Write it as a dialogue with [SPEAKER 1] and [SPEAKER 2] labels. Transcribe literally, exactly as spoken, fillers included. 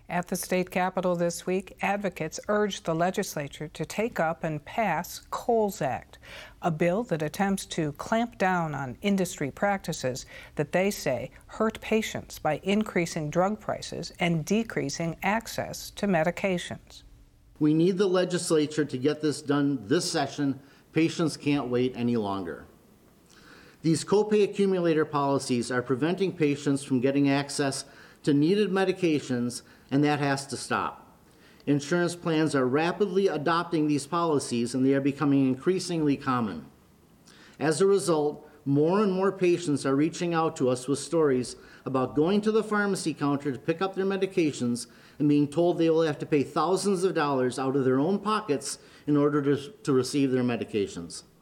[SPEAKER 1] At the state capitol this week, advocates urged the legislature to take up and pass Coles Act, a bill that attempts to clamp down on industry practices that they say hurt patients by increasing drug prices and decreasing access to medications.
[SPEAKER 2] We need the legislature to get this done this session. Patients can't wait any longer. These copay accumulator policies are preventing patients from getting access to needed medications, and that has to stop. Insurance plans are rapidly adopting these policies, and they are becoming increasingly common. As a result, more and more patients are reaching out to us with stories about going to the pharmacy counter to pick up their medications and being told they will have to pay thousands of dollars out of their own pockets in order to, to receive their medications.